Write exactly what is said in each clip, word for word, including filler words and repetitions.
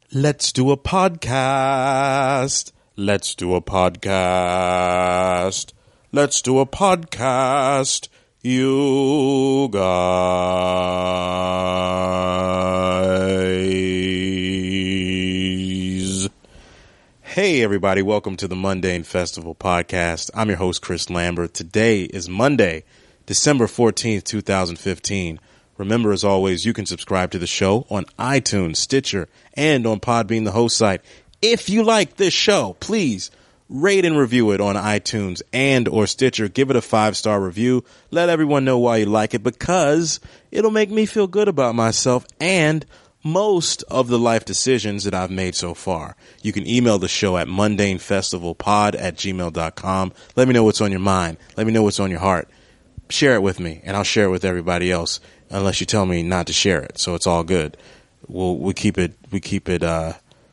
Let's do a podcast. Let's do a podcast. Let's do a podcast. You guys. Hey, everybody. Welcome to the Mundane Festival podcast. I'm your host, Chris Lambert. Today is Monday, December fourteenth, twenty fifteen. Remember, as always, you can subscribe to the show on iTunes, Stitcher, and on Podbean, the host site. If you like this show, please rate and review it on iTunes and or Stitcher. Give it a five-star review. Let everyone know why you like it, because it'll make me feel good about myself and most of the life decisions that I've made so far. You can email the show at mundanefestivalpod at gmail dot com. Let me know what's on your mind. Let me know what's on your heart. Share it with me, and I'll share it with everybody else, unless you tell me not to share it. So it's all good. We'll we keep it we keep it uh,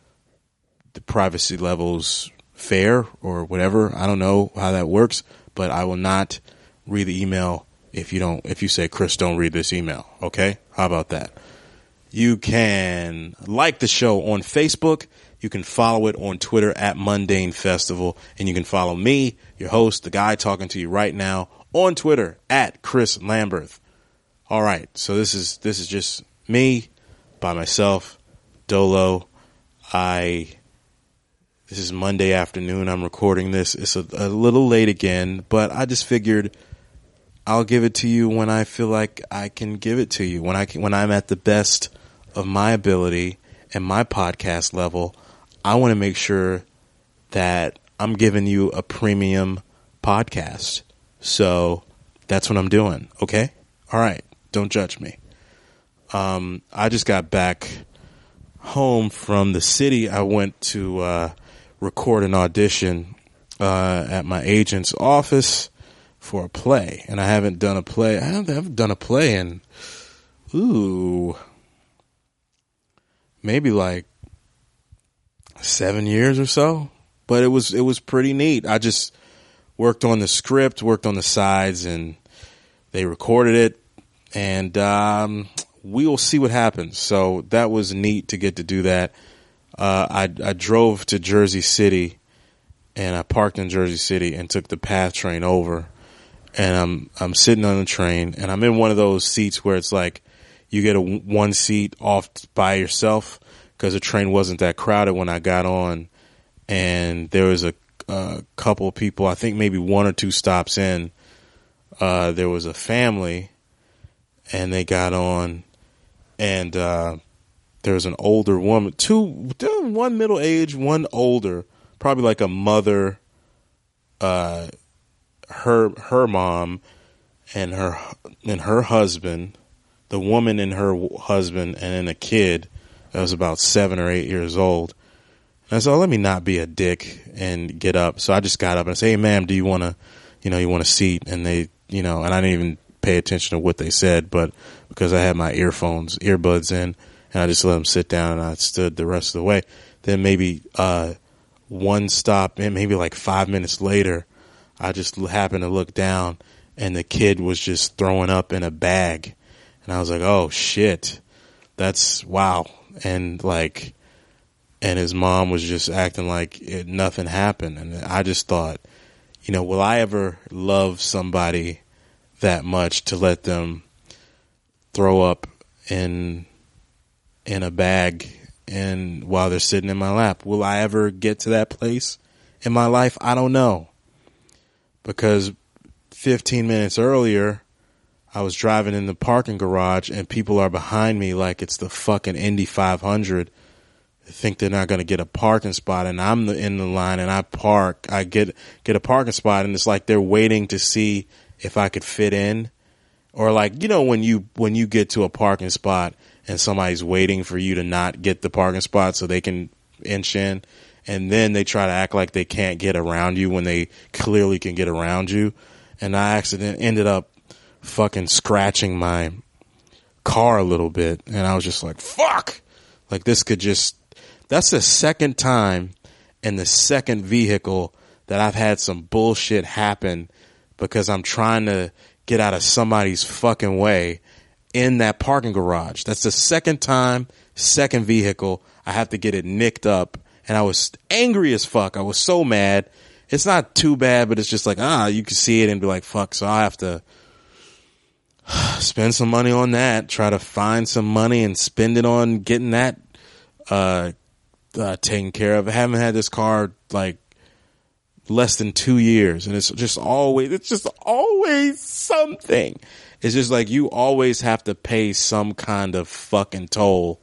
the privacy levels fair or whatever. I don't know how that works, but I will not read the email if you don't if you say, Chris, don't read this email. Okay? How about that? You can like the show on Facebook. You can follow it on Twitter at Mundane Festival, and you can follow me, your host, the guy talking to you right now, on Twitter at Chris Lambert. All right, so this is this is just me by myself, Dolo. I this is Monday afternoon. I'm recording this. It's a, a little late again, but I just figured I'll give it to you when I feel like I can give it to you. When I can, when I'm at the best of my ability and my podcast level, I want to make sure that I'm giving you a premium podcast. So that's what I'm doing. Okay? All right. Don't judge me. Um, I just got back home from the city. I went to uh, record an audition uh, at my agent's office for a play, and I haven't done a play. I haven't, I haven't done a play in, ooh, maybe like seven years or so. But it was it was pretty neat. I just worked on the script, worked on the sides, and they recorded it. And um, we will see what happens. So that was neat to get to do that. Uh, I, I drove to Jersey City, and I parked in Jersey City and took the PATH train over. And I'm I'm sitting on the train, and I'm in one of those seats where it's like you get a one seat off by yourself, because the train wasn't that crowded when I got on. And there was a, a couple of people, I think maybe one or two stops in. Uh, there was a family. And they got on, and uh, there was an older woman, two, one middle age, one older, probably like a mother, uh, her her mom, and her and her husband, the woman and her husband, and then a kid that was about seven or eight years old. And I said, oh, let me not be a dick and get up. So I just got up and I said, hey, ma'am, do you want to, you know, you want a seat? And they, you know, and I didn't even pay attention to what they said, but because I had my earphones, earbuds in, and I just let them sit down, and I stood the rest of the way. Then maybe uh, one stop, and maybe like five minutes later, I just happened to look down, and the kid was just throwing up in a bag, and I was like, "Oh shit, that's wow!" And like, and his mom was just acting like it, nothing happened, and I just thought, you know, will I ever love somebody that much to let them throw up in in a bag and while they're sitting in my lap? Will I ever get to that place in my life? I don't know. Because fifteen minutes earlier, I was driving in the parking garage and people are behind me like it's the fucking Indy five hundred. They think they're not going to get a parking spot, and I'm in the line, and I park. I get get a parking spot, and it's like they're waiting to see if I could fit in. Or like, you know, when you when you get to a parking spot and somebody's waiting for you to not get the parking spot so they can inch in, and then they try to act like they can't get around you when they clearly can get around you. And I accident ended up fucking scratching my car a little bit, and I was just like, fuck! Like, this could just... That's the second time in the second vehicle that I've had some bullshit happen because I'm trying to get out of somebody's fucking way in that parking garage. That's the second time, second vehicle, I have to get it nicked up. And I was angry as fuck. I was so mad. It's not too bad, but it's just like, ah, you can see it and be like, fuck. So I have to spend some money on that, try to find some money and spend it on getting that uh, uh, taken care of. I haven't had this car like less than two years, and it's just always, it's just always something. It's just like you always have to pay some kind of fucking toll.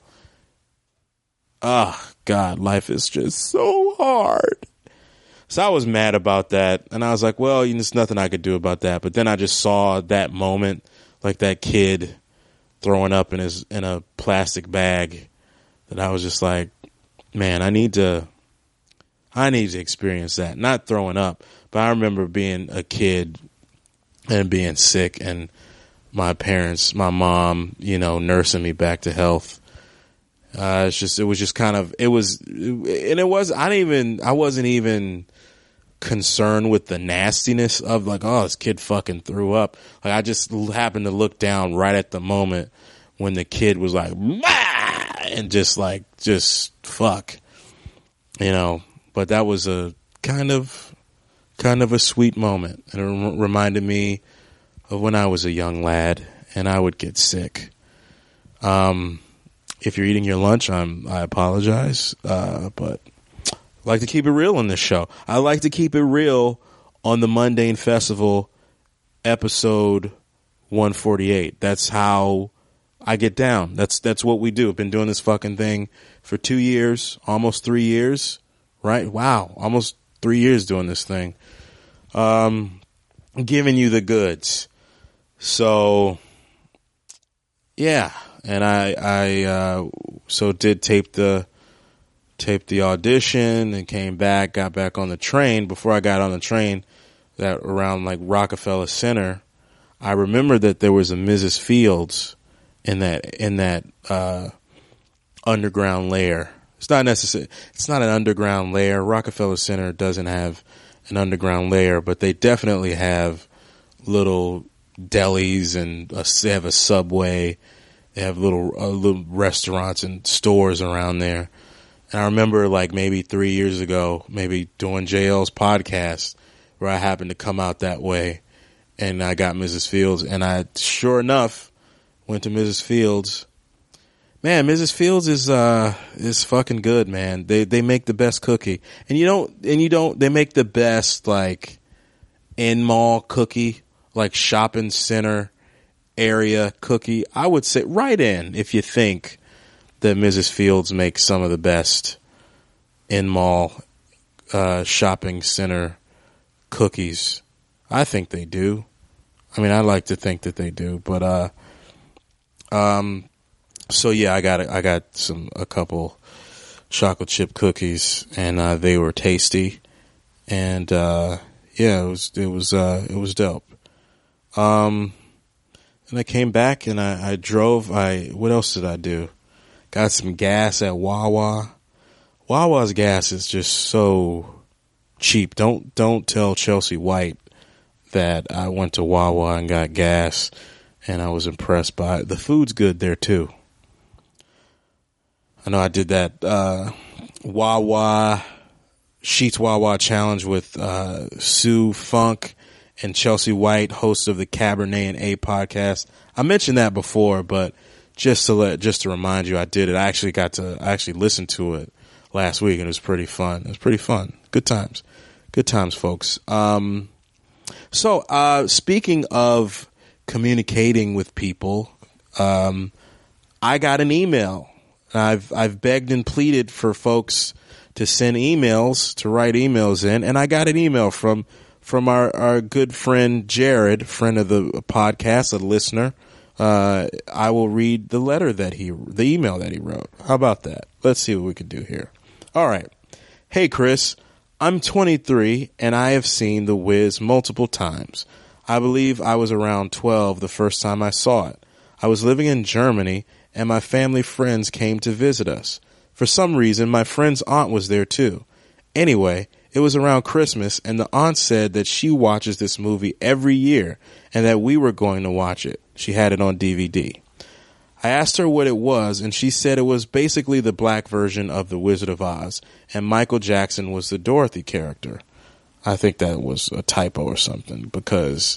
Oh, God, life is just so hard. So I was mad about that, and I was like, well, you know, there's nothing I could do about that. But then I just saw that moment, like that kid throwing up in his in a plastic bag, that I was just like, man, I need to, I need to experience that. Not throwing up, but I remember being a kid and being sick, and my parents, my mom, you know, nursing me back to health. Uh, it's just, it was just kind of, it was, and it was, I didn't even, I wasn't even concerned with the nastiness of like, oh, this kid fucking threw up. Like, I just happened to look down right at the moment when the kid was like, bah! And just like, just fuck, you know, but that was a kind of, kind of a sweet moment. And it rem- reminded me of when I was a young lad and I would get sick. Um, If you're eating your lunch, I'm, I apologize, uh, but I like to keep it real on this show. I like to keep it real on the Mundane Festival, episode one forty-eight. That's how I get down. That's that's what we do. I've been doing this fucking thing for two years, almost three years, right? Wow, almost three years doing this thing. Um, giving you the goods. So, yeah. And I, I, uh, so did tape the, tape the audition and came back, got back on the train. Before I got on the train, that around like Rockefeller Center, I remember that there was a Missus Fields in that, in that, uh, underground lair. It's not necessary. It's not an underground lair. Rockefeller Center doesn't have an underground lair, but they definitely have little delis and a, they have a Subway. They have little uh, little restaurants and stores around there. And I remember like maybe three years ago, maybe doing J L's podcast where I happened to come out that way and I got Missus Fields. And I, sure enough, went to Missus Fields. Man, Missus Fields is uh is fucking good, man. They they make the best cookie. And you don't, and you don't, they make the best like in-mall cookie, like shopping center area cookie. I would say right in if you think that Missus Fields makes some of the best in mall uh, shopping center cookies. I think they do. I mean, I like to think that they do, but uh, um, so yeah, I got I got some a couple chocolate chip cookies, and uh, they were tasty, and uh, yeah, it was it was uh, it was dope. Um. And I came back and I, I drove. I what else did I do? Got some gas at Wawa. Wawa's gas is just so cheap. Don't don't tell Chelsea White that I went to Wawa and got gas and I was impressed by it. The food's good there too. I know I did that uh, Wawa Sheets Wawa challenge with uh, Sue Funk and Chelsea White, host of the Cabernet and A podcast. I mentioned that before, but just to let, just to remind you, I did it. I actually got to, I actually listened to it last week, and it was pretty fun. It was pretty fun. Good times, good times, folks. Um, so, uh, speaking of communicating with people, um, I got an email. I've, I've begged and pleaded for folks to send emails, to write emails in, and I got an email from From our, our good friend Jared, friend of the podcast, a listener. Uh, I will read the letter that he, the email that he wrote. How about that? Let's see what we can do here. All right. Hey, Chris, I'm twenty-three and I have seen The Wiz multiple times. I believe I was around twelve the first time I saw it. I was living in Germany and my family friends came to visit us. For some reason, my friend's aunt was there too. Anyway, it was around Christmas, and the aunt said that she watches this movie every year and that we were going to watch it. She had it on D V D. I asked her what it was, and she said it was basically the black version of The Wizard of Oz, and Michael Jackson was the Dorothy character. I think that was a typo or something, because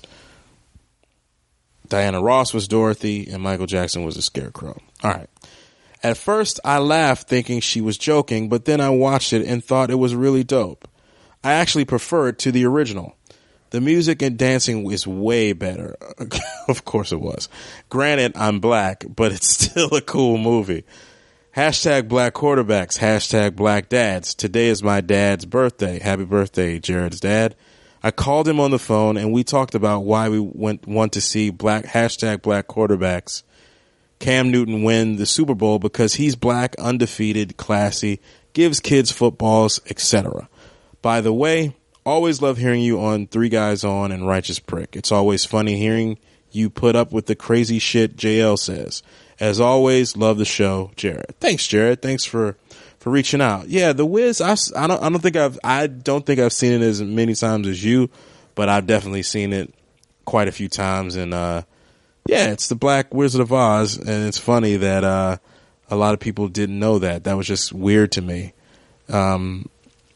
Diana Ross was Dorothy, and Michael Jackson was the Scarecrow. All right. At first, I laughed thinking she was joking, but then I watched it and thought it was really dope. I actually prefer it to the original. The music and dancing is way better. Of course it was. Granted, I'm black, but it's still a cool movie. Hashtag black quarterbacks. Hashtag black dads. Today is my dad's birthday. Happy birthday, Jared's dad. I called him on the phone and we talked about why we went want to see black hashtag black quarterbacks Cam Newton win the Super Bowl, because he's black, undefeated, classy, gives kids footballs, et cetera. By the way, always love hearing you on Three Guys On and Righteous Prick. It's always funny hearing you put up with the crazy shit J L says. As always, love the show, Jared. Thanks, Jared. Thanks for, for reaching out. Yeah, The Wiz. I, I don't. I don't think I've. I don't think I've seen it as many times as you, but I've definitely seen it quite a few times. And uh, yeah, it's the Black Wizard of Oz, and it's funny that uh, a lot of people didn't know that. That was just weird to me. Um,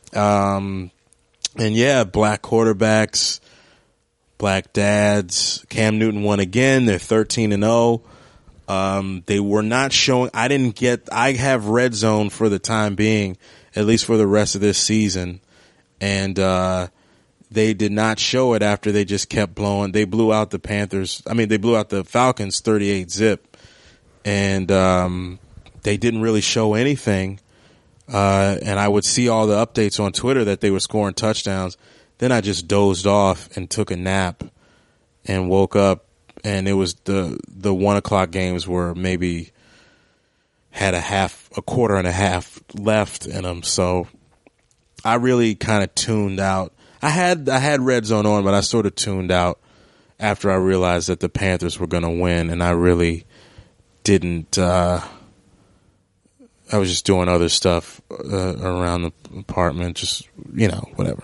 um, and yeah, black quarterbacks, black dads. Cam Newton won again. They're thirteen and zero. Um, they were not showing. I didn't get. I have Red Zone for the time being, at least for the rest of this season, and uh, they did not show it after they just kept blowing. They blew out the Panthers. I mean, they blew out the Falcons thirty-eight zip, and um, they didn't really show anything. Uh, and I would see all the updates on Twitter that they were scoring touchdowns. Then I just dozed off and took a nap and woke up, and it was the the one o'clock games were maybe had a half, a quarter and a half left in them. So I really kind of tuned out. I had I had Red Zone on, but I sort of tuned out after I realized that the Panthers were going to win, and I really didn't. Uh, I was just doing other stuff uh, around the apartment, just, you know, whatever.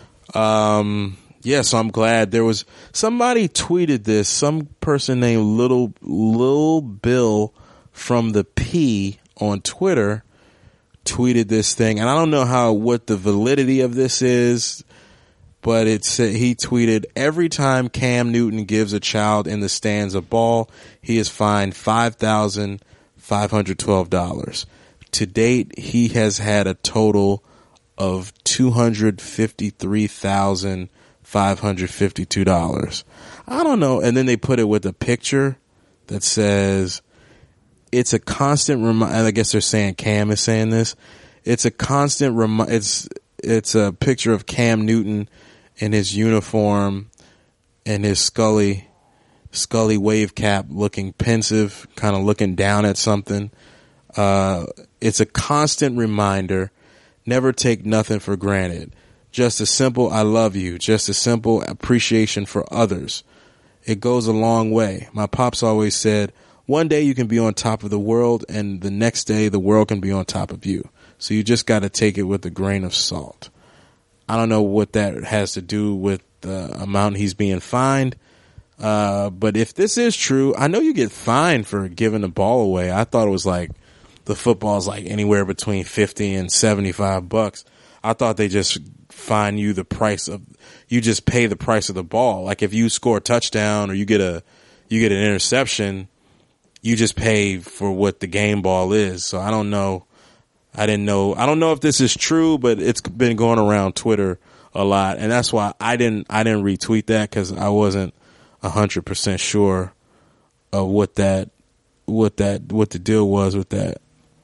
Um, yeah, so I'm glad there was somebody tweeted this. Some person named Little Lil Bill from the P on Twitter tweeted this thing, and I don't know how what the validity of this is. But it said, he tweeted, every time Cam Newton gives a child in the stands a ball, he is fined five thousand five hundred twelve dollars. To date, he has had a total of two hundred fifty-three thousand five hundred fifty-two dollars. I don't know. And then they put it with a picture that says, it's a constant reminder. I guess they're saying Cam is saying this. It's a constant reminder. It's, it's a picture of Cam Newton in his uniform and his Scully, Scully wave cap, looking pensive, kind of looking down at something. Uh, it's a constant reminder. Never take nothing for granted. Just a simple I love you. Just a simple appreciation for others. It goes a long way. My pops always said, one day you can be on top of the world, and the next day the world can be on top of you. So you just got to take it with a grain of salt. I don't know what that has to do with the amount he's being fined. Uh, but if this is true, I know you get fined for giving the ball away. I thought it was like the football's like anywhere between fifty and seventy-five bucks. I thought they just fine you the price of, you just pay the price of the ball. Like if you score a touchdown or you get a, you get an interception, you just pay for what the game ball is. So I don't know. I didn't know. I don't know if this is true, but it's been going around Twitter a lot, and that's why I didn't. I didn't retweet that because I wasn't a hundred percent sure of what that, what that, what the deal was with that.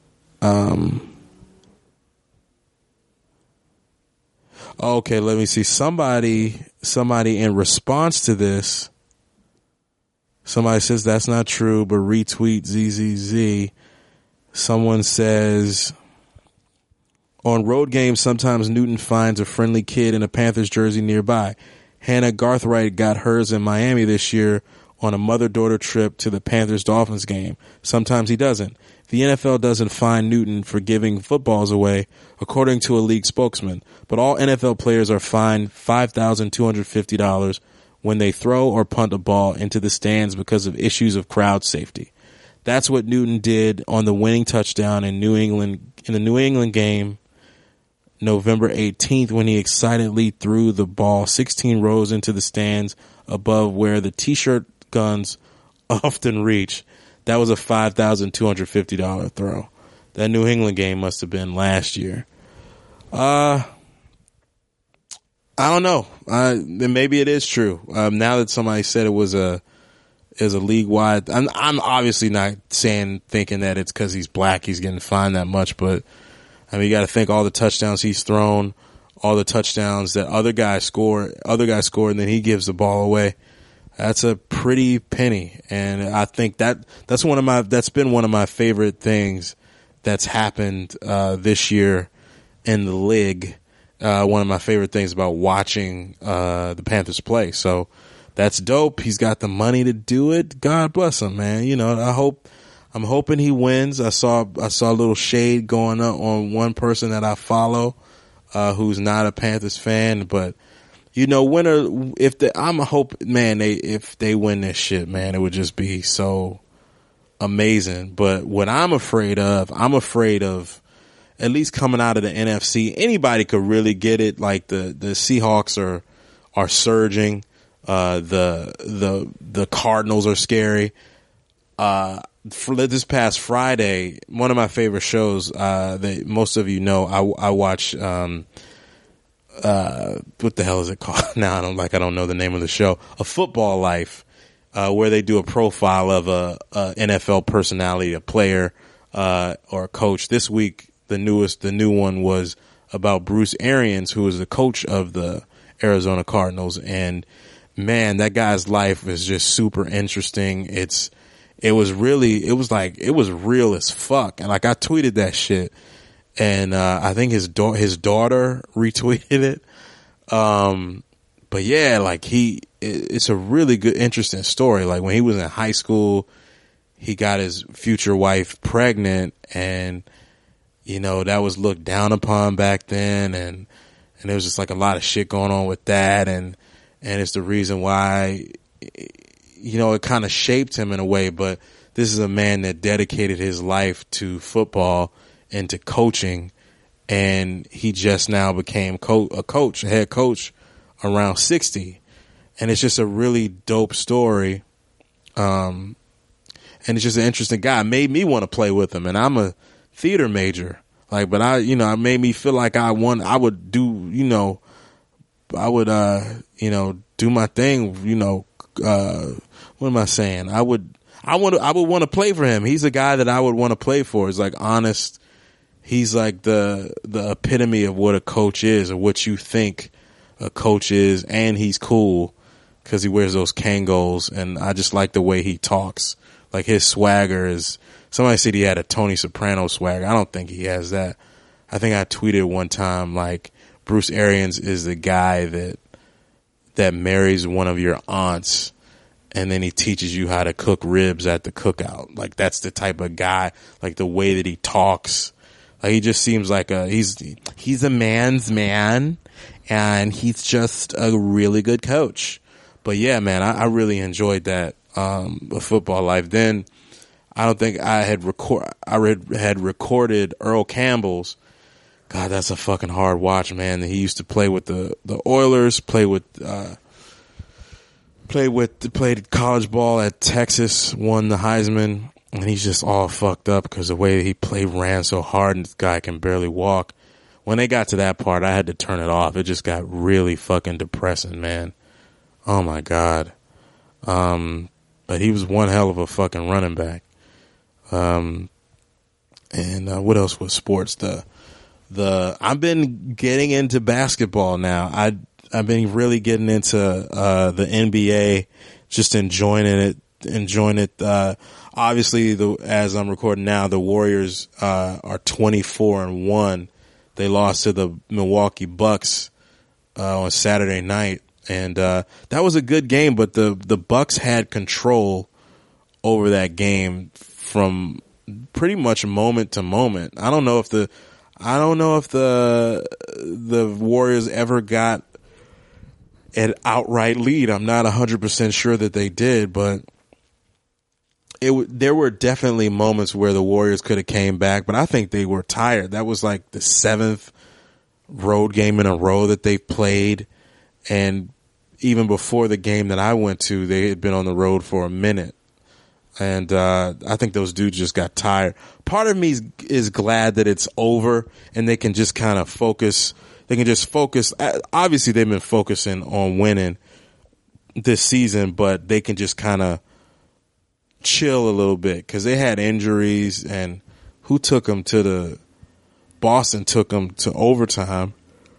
Um. Okay, let me see. Somebody, somebody in response to this, somebody says that's not true, but retweet Z Z Z. Someone says, on road games, sometimes Newton finds a friendly kid in a Panthers jersey nearby. Hannah Garthright got hers in Miami this year on a mother-daughter trip to the Panthers-Dolphins game. Sometimes he doesn't. The N F L doesn't fine Newton for giving footballs away, according to a league spokesman, but all N F L players are fined five thousand two hundred fifty dollars when they throw or punt a ball into the stands because of issues of crowd safety. That's what Newton did on the winning touchdown in New England in the New England game, November eighteenth, when he excitedly threw the ball sixteen rows into the stands above where the T-shirt guns often reach. That was a five thousand two hundred fifty dollars throw. That New England game must have been last year. Uh, I don't know. Uh, maybe it is true. Um, now that somebody said it was a is a league wide, I'm, I'm obviously not saying thinking that it's because he's black he's getting fined that much, but I mean you got to think all the touchdowns he's thrown, all the touchdowns that other guys score, other guys score, and then he gives the ball away. That's a pretty penny, and I think that that's one of my that's been one of my favorite things that's happened uh, this year in the league. Uh, one of my favorite things about watching uh, the Panthers play. So that's dope. He's got the money to do it. God bless him, man. You know, I hope I'm hoping he wins. I saw I saw a little shade going up on one person that I follow, uh, who's not a Panthers fan, but you know, winner. If the I'm a hope, man. They if they win this shit, man, it would just be so amazing. But what I'm afraid of, I'm afraid of. At least coming out of the N F C, anybody could really get it. Like the, the Seahawks are are surging. Uh, the the the Cardinals are scary. Uh, for this past Friday, one of my favorite shows uh, that most of you know, I, I watch. Um, uh, what the hell is it called? Now I don't like. I don't know the name of the show. A Football Life, uh, where they do a profile of a, a N F L personality, a player uh, or a coach. This week. The newest, the new one was about Bruce Arians, who is the coach of the Arizona Cardinals. And man, that guy's life is just super interesting. It's, it was really, it was like, it was real as fuck. And like, I tweeted that shit and, uh, I think his da- his daughter retweeted it. Um, but yeah, like he, it, it's a really good, interesting story. Like when he was in high school, he got his future wife pregnant and, you know, that was looked down upon back then, and and there was just like a lot of shit going on with that, and and it's the reason why, you know, it kind of shaped him in a way. But this is a man that dedicated his life to football and to coaching, and he just now became co- a coach, a head coach, around sixty, and it's just a really dope story. Um, and it's just an interesting guy. It made me want to play with him, and I'm a theater major, like, but I, you know, it made me feel like I want, I would do, you know, I would, uh, you know, do my thing, you know, uh, what am I saying? I would, I want to, I would want to play for him. He's a guy that I would want to play for. He's like honest. He's like the, the epitome of what a coach is or what you think a coach is. And he's cool because he wears those Kangol, and I just like the way he talks. Like his swagger is, somebody said he had a Tony Soprano swagger. I don't think he has that. I think I tweeted one time like Bruce Arians is the guy that that marries one of your aunts and then he teaches you how to cook ribs at the cookout. Like that's the type of guy, like the way that he talks. Like he just seems like a he's he's a man's man and he's just a really good coach. But yeah, man, I, I really enjoyed that um A Football Life. Then I don't think I had record. I read, had recorded Earl Campbell's. God, that's a fucking hard watch, man. He used to play with the, the Oilers, play with, uh, play with, played college ball at Texas, won the Heisman, and he's just all fucked up because the way he played ran so hard, and this guy can barely walk. When they got to that part, I had to turn it off. It just got really fucking depressing, man. Oh my God. Um, but he was one hell of a fucking running back. Um, and, uh, what else was sports? The, the, I've been getting into basketball now. I, I've been really getting into, uh, the N B A, just enjoying it, enjoying it. Uh, obviously the, as I'm recording now, the Warriors, uh, are twenty-four and one. They lost to the Milwaukee Bucks, uh, on Saturday night. And, uh, that was a good game, but the, the Bucks had control over that game from pretty much moment to moment. I don't know if the, I don't know if the, the Warriors ever got an outright lead. I'm not a hundred percent sure that they did, but it there were definitely moments where the Warriors could have came back, but I think they were tired. That was like the seventh road game in a row that they played, and even before the game that I went to, they had been on the road for a minute. And uh, I think those dudes just got tired. Part of me is, is glad that it's over and they can just kind of focus. They can just focus. Obviously, they've been focusing on winning this season, but they can just kind of chill a little bit because they had injuries. And who took them to the Boston took them to overtime.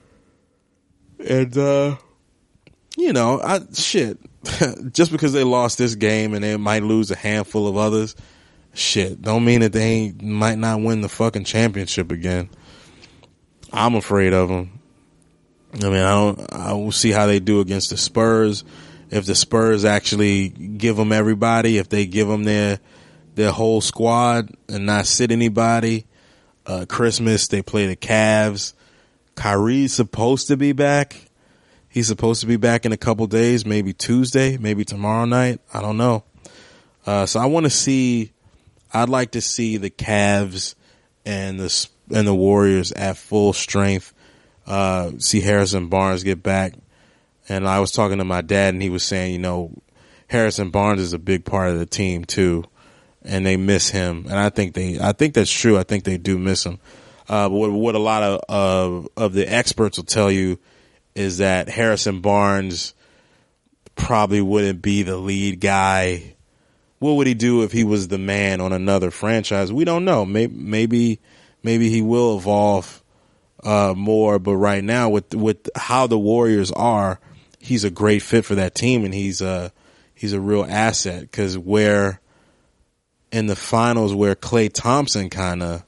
And, uh, you know, I shit. Just because they lost this game and they might lose a handful of others, shit, don't mean that they ain't, might not win the fucking championship again. I'm afraid of them. I mean, I don't. I will see how they do against the Spurs. If the Spurs actually give them everybody, if they give them their their whole squad and not sit anybody. Uh, Christmas they play the Cavs. Kyrie's supposed to be back. He's supposed to be back in a couple days, maybe Tuesday, maybe tomorrow night. I don't know. Uh, so I want to see. I'd like to see the Cavs and the and the Warriors at full strength. Uh, see Harrison Barnes get back. And I was talking to my dad, and he was saying, you know, Harrison Barnes is a big part of the team too, and they miss him. And I think they, I think that's true. I think they do miss him. Uh, but what, what a lot of of of the experts will tell you is that Harrison Barnes probably wouldn't be the lead guy. What would he do if he was the man on another franchise? We don't know. Maybe maybe maybe he will evolve uh, more. But right now, with with how the Warriors are, he's a great fit for that team, and he's a he's a real asset. Because where in the finals, where Klay Thompson kind of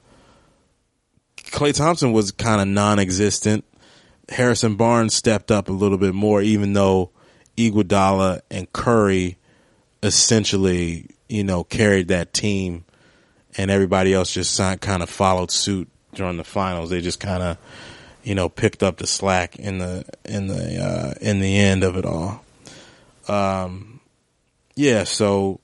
Klay Thompson was kind of non-existent, Harrison Barnes stepped up a little bit more, even though Iguodala and Curry essentially, you know, carried that team, and everybody else just kind of followed suit during the finals. They just kind of, you know, picked up the slack in the in the uh, in the end of it all. Um, yeah. So,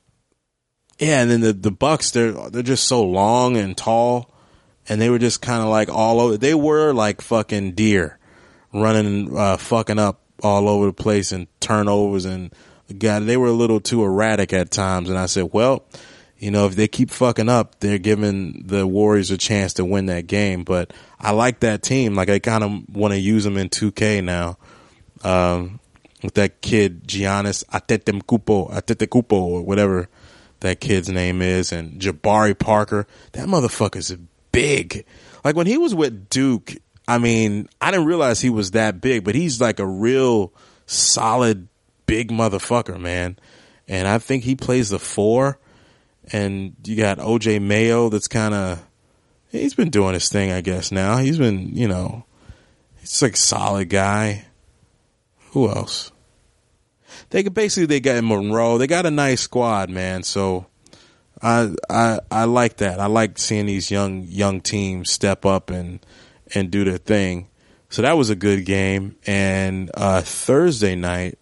yeah, and then the the Bucks, they're they're just so long and tall. And they were just kind of like all over. They were like fucking deer running, uh, fucking up all over the place and turnovers. And God, they were a little too erratic at times. And I said, well, you know, if they keep fucking up, they're giving the Warriors a chance to win that game. But I like that team. Like, I kind of want to use them in two K now. Um, with that kid, Giannis Antetokounmpo, Antetokounmpo, or whatever that kid's name is. And Jabari Parker. That motherfucker's a big. Like when he was with Duke, I mean, I didn't realize he was that big, but he's like a real solid big motherfucker, man. And I think he plays the four. And you got O J Mayo that's kind of, he's been doing his thing, I guess, now. He's been, you know, he's like a solid guy. Who else? They could basically, they got Monroe. They got a nice squad, man. So I I I like that. I like seeing these young young teams step up and and do their thing. So that was a good game. And uh, Thursday night,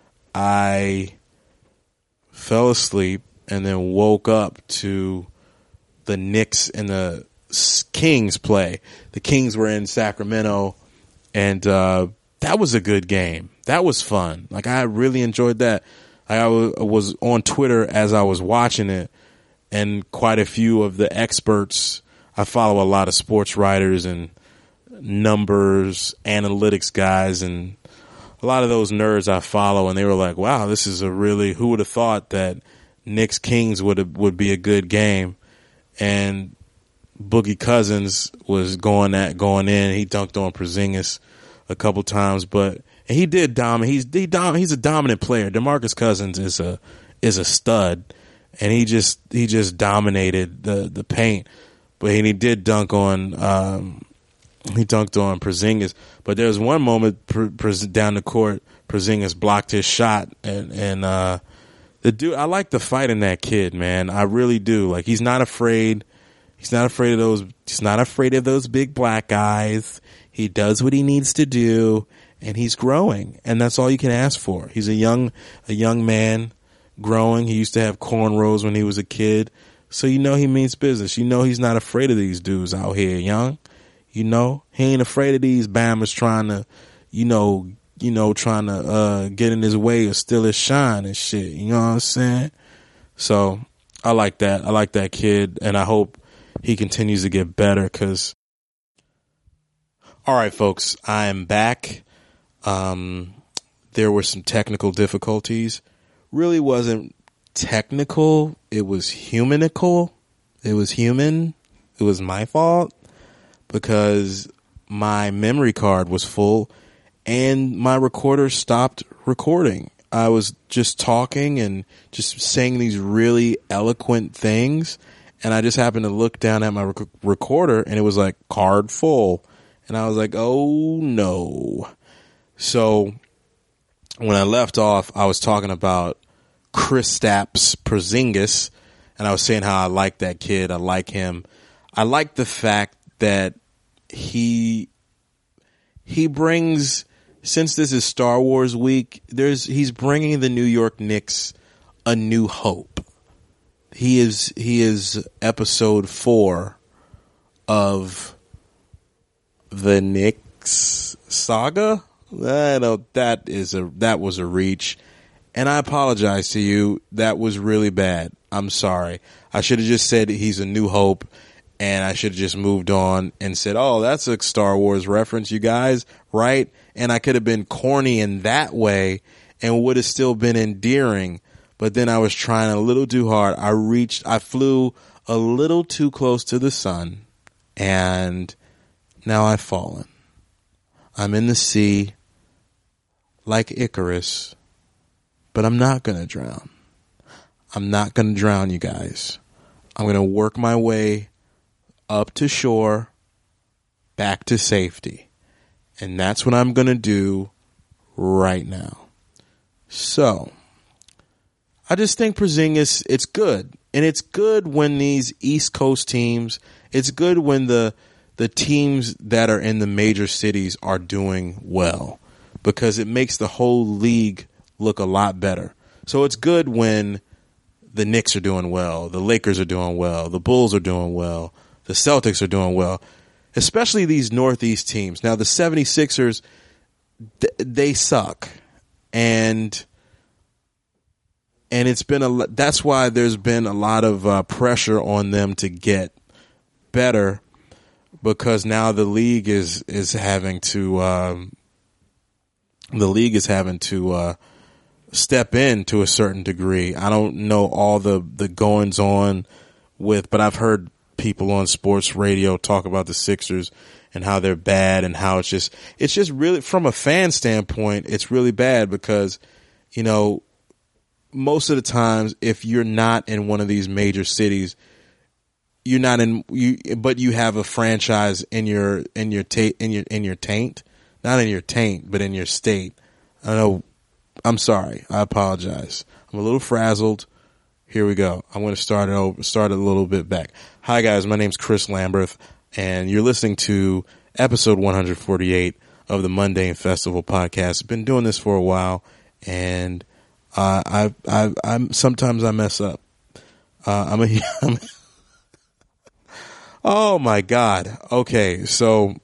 I fell asleep and then woke up to the Knicks and the Kings play. The Kings were in Sacramento, and uh, that was a good game. That was fun. Like, I really enjoyed that. I was on Twitter as I was watching it, and quite a few of the experts, I follow a lot of sports writers and numbers, analytics guys, and a lot of those nerds I follow, and they were like, wow, this is a really, who would have thought that Knicks Kings would have, would be a good game. And Boogie Cousins was going at going in. He dunked on Porzingis a couple times, but and he did dominate. He's he dom, he's a dominant player. DeMarcus Cousins is a is a stud, and he just he just dominated the the paint. But he did dunk on um, he dunked on Porzingis. But there was one moment per, per, down the court, Porzingis blocked his shot, and and uh, the dude, I like the fight in that kid, man. I really do. Like, he's not afraid. He's not afraid of those. He's not afraid of those big black guys. He does what he needs to do, and he's growing, and that's all you can ask for. He's a young, a young man growing. He used to have cornrows when he was a kid. So you know he means business. You know he's not afraid of these dudes out here, young. You know, he ain't afraid of these Bammers trying to, you know, you know, trying to uh, get in his way or steal his shine and shit. You know what I'm saying? So I like that. I like that kid, and I hope he continues to get better because, all right, folks, I am back. Um, there were some technical difficulties. Really wasn't technical. It was humanical. It was human. It was my fault because my memory card was full and my recorder stopped recording. I was just talking and just saying these really eloquent things, and I just happened to look down at my rec- recorder and it was like card full, and I was like, oh no. So when I left off, I was talking about Kristaps Porzingis, and I was saying how I like that kid. I like him. I like the fact that he he brings, since this is Star Wars week, there's he's bringing the New York Knicks a new hope. He is he is episode four of the Knicks saga. I know that is a that was a reach, and I apologize to you. That was really bad. I'm sorry. I should have just said he's a new hope, and I should have just moved on and said, "Oh, that's a Star Wars reference, you guys, right?" And I could have been corny in that way, and would have still been endearing. But then I was trying a little too hard. I reached, I flew a little too close to the sun, and now I've fallen. I'm in the sea like Icarus, but I'm not going to drown. I'm not going to drown, you guys. I'm going to work my way up to shore, back to safety. And that's what I'm going to do right now. So, I just think Porzingis, it's good. And it's good when these East Coast teams, it's good when the the teams that are in the major cities are doing well, because it makes the whole league look a lot better. So it's good when the Knicks are doing well, the Lakers are doing well, the Bulls are doing well, the Celtics are doing well, especially these Northeast teams. Now, the seventy-sixers, they suck. And and it's been a that's why there's been a lot of uh, pressure on them to get better, because now the league is is having to um, the league is having to uh, step in to a certain degree. I don't know all the the goings on with, but I've heard people on sports radio talk about the Sixers and how they're bad and how it's just it's just really, from a fan standpoint, it's really bad because, you know, most of the times if you're not in one of these major cities, you're not in you, but you have a franchise in your in your ta- in your in your taint, not in your taint, but in your state. I know. I'm sorry. I apologize. I'm a little frazzled. Here we go. I'm going to start it over, start it a little bit back. Hi guys, my name's Chris Lamberth, and you're listening to episode one forty-eight of the Mundane Festival podcast. Been doing this for a while, and uh, I, I, I'm sometimes I mess up. Uh, I'm a. I'm, oh my God. Okay, so,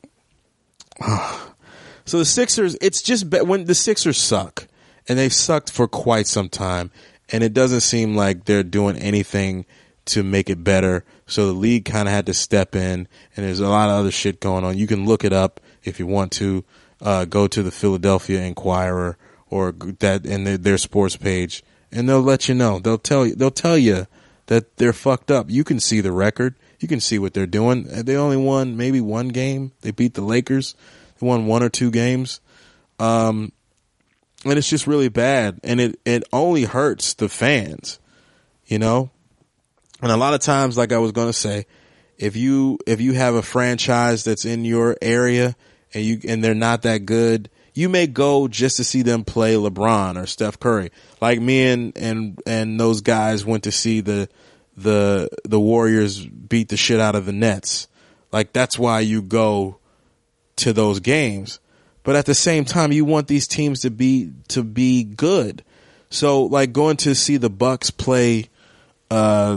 so the Sixers. It's just when the Sixers suck, and they've sucked for quite some time. And it doesn't seem like they're doing anything to make it better. So the league kind of had to step in, and there's a lot of other shit going on. You can look it up if you want to. Uh, go to the Philadelphia Inquirer or that and their, their sports page, and they'll let you know. They'll tell you. They'll tell you that they're fucked up. You can see the record. You can see what they're doing. They only won maybe one game. They beat the Lakers. They won one or two games. Um. And it's just really bad, and it, it only hurts the fans, you know? And a lot of times, like I was going to say, if you if you have a franchise that's in your area and you and they're not that good, you may go just to see them play LeBron or Steph Curry. Like me and and, and those guys went to see the the the Warriors beat the shit out of the Nets. Like, that's why you go to those games. But at the same time, you want these teams to be to be good. So like going to see the Bucks play, uh,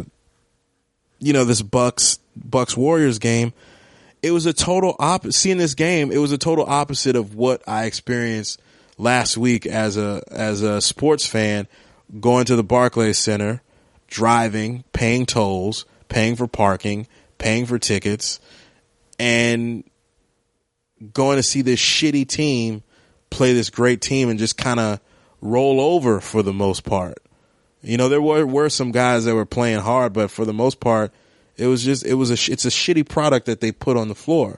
you know, this Bucks Bucks Warriors game, it was a total opposite. Seeing this game, it was a total opposite of what I experienced last week as a as a sports fan, going to the Barclays Center, driving, paying tolls, paying for parking, paying for tickets, and going to see this shitty team play this great team and just kind of roll over for the most part. You know, there were, were some guys that were playing hard, but for the most part, it was just, it was a, it's a shitty product that they put on the floor.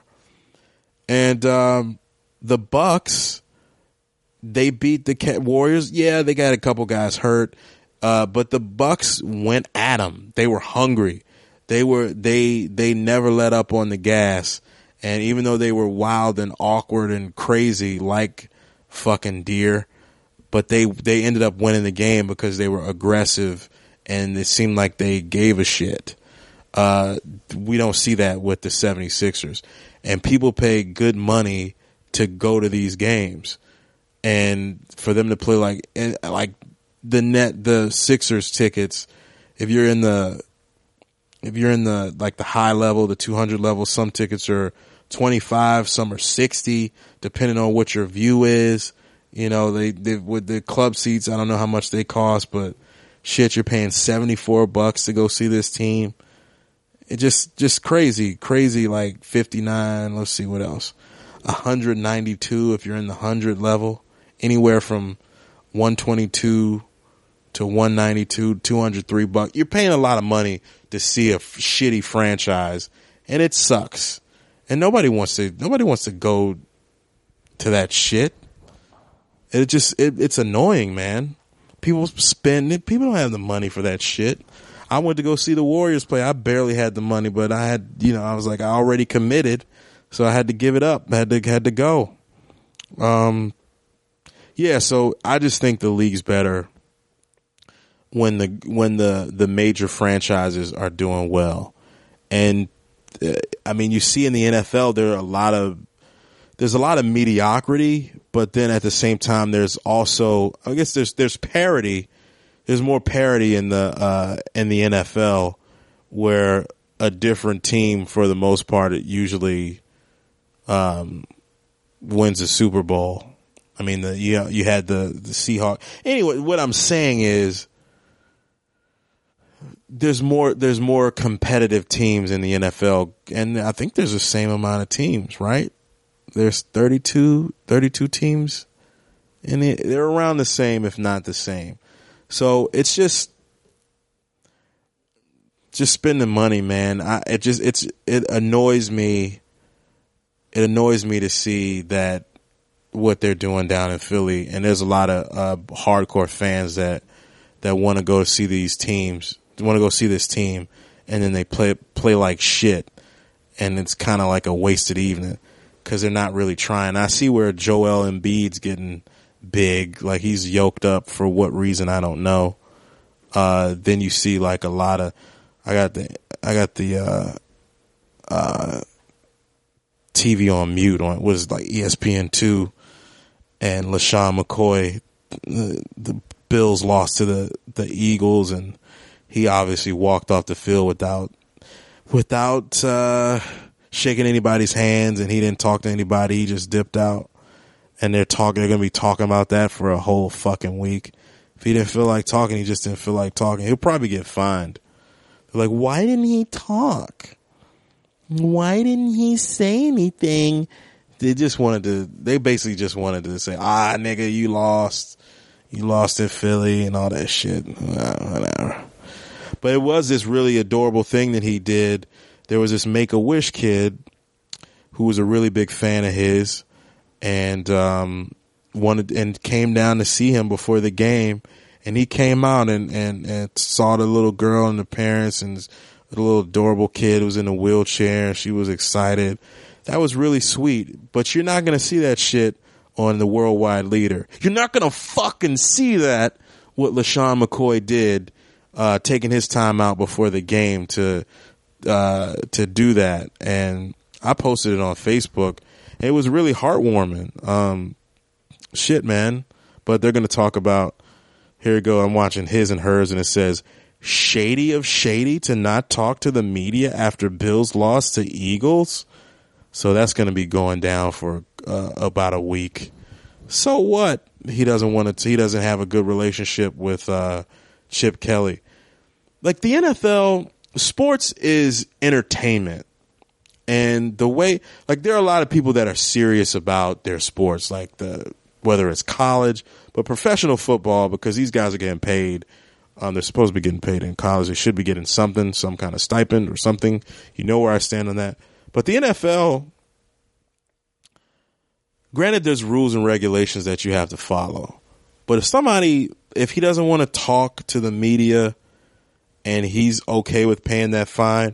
And, um, the Bucks, they beat the Warriors. Yeah, they got a couple guys hurt. Uh, but the Bucks went at them. They were hungry. They were, they, they never let up on the gas. And even though they were wild and awkward and crazy, like fucking deer, but they they ended up winning the game because they were aggressive and it seemed like they gave a shit. Uh, we don't see that with the seventy-sixers. And people pay good money to go to these games. And for them to play like and like the net the Sixers tickets, if you're in the if you're in the like the high level, the two hundred level, some tickets are twenty-five, some are sixty, depending on what your view is. You know, they, they with the club seats, I don't know how much they cost, but shit, you're paying seventy-four bucks to go see this team. It just, just crazy, crazy, like fifty-nine. Let's see what else. one ninety-two if you're in the one hundred level, anywhere from one twenty-two to one ninety-two, two hundred three bucks. You're paying a lot of money to see a f- shitty franchise, and it sucks. And nobody wants to, nobody wants to go to that shit. It just, it, it's annoying, man. People spend it. People don't have the money for that shit. I went to go see the Warriors play. I barely had the money, but I had, you know, I was like, I already committed, so I had to give it up. I had to, had to go. Um, yeah. So I just think the league's better when the when the the major franchises are doing well, and uh, I mean, you see in the N F L there are a lot of there's a lot of mediocrity, but then at the same time there's also, I guess there's there's parity. There's more parity in the uh, in the N F L, where a different team for the most part it usually um, wins the Super Bowl. I mean, the you you had the the Seahawks. Anyway, what I'm saying is there's more there's more competitive teams in the N F L, and I think there's the same amount of teams, right? There's thirty-two, thirty-two teams, and the, they're around the same, if not the same. So it's just just spending money, man. I, it just it's it annoys me. It annoys me to see that what they're doing down in Philly, and there's a lot of uh, hardcore fans that that want to go see these teams, want to go see this team, and then they play play like shit, and it's kind of like a wasted evening because they're not really trying. I see where Joel Embiid's getting big, like he's yoked up for what reason I don't know. Uh, then you see like a lot of, I got the I got the uh, uh, T V on mute on was like E S P N two, and LaShawn McCoy, the, the Bills lost to the the Eagles, and he obviously walked off the field without without uh, shaking anybody's hands, and he didn't talk to anybody. He just dipped out. And they're talking, they're going to be talking about that for a whole fucking week. If he didn't feel like talking, he just didn't feel like talking. He'll probably get fined. They're like, why didn't he talk? Why didn't he say anything? They just wanted to, they basically just wanted to say, ah, nigga, you lost. You lost in Philly and all that shit. Whatever. But it was this really adorable thing that he did. There was this Make-A-Wish kid who was a really big fan of his, and um, wanted and came down to see him before the game, and he came out and, and, and saw the little girl and the parents, and the little adorable kid was in a wheelchair, and she was excited. That was really sweet, but you're not going to see that shit on the Worldwide Leader. You're not going to fucking see that, what LaShawn McCoy did, uh, taking his time out before the game to uh, to do that. And I posted it on Facebook. It was really heartwarming. Um, shit, man. But they're going to talk about, Here we go. I'm watching his and hers, and it says, shady of shady to not talk to the media after Bills lost to Eagles. So that's going to be going down for uh, about a week. So what? He doesn't want to. He doesn't have a good relationship with uh, Chip Kelly. Like the N F L, sports is entertainment, and the way, like, there are a lot of people that are serious about their sports, like the whether it's college, but professional football, because these guys are getting paid. Um, they're supposed to be getting paid in college. They should be getting something, some kind of stipend or something. You know where I stand on that. But the N F L, granted, there's rules and regulations that you have to follow. But if somebody, if he doesn't want to talk to the media and he's okay with paying that fine,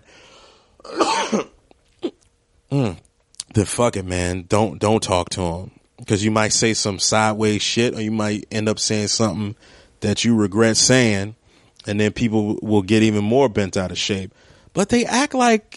mm, then fuck it, man. Don't don't talk to him, because you might say some sideways shit, or you might end up saying something that you regret saying, and then people will get even more bent out of shape. But they act like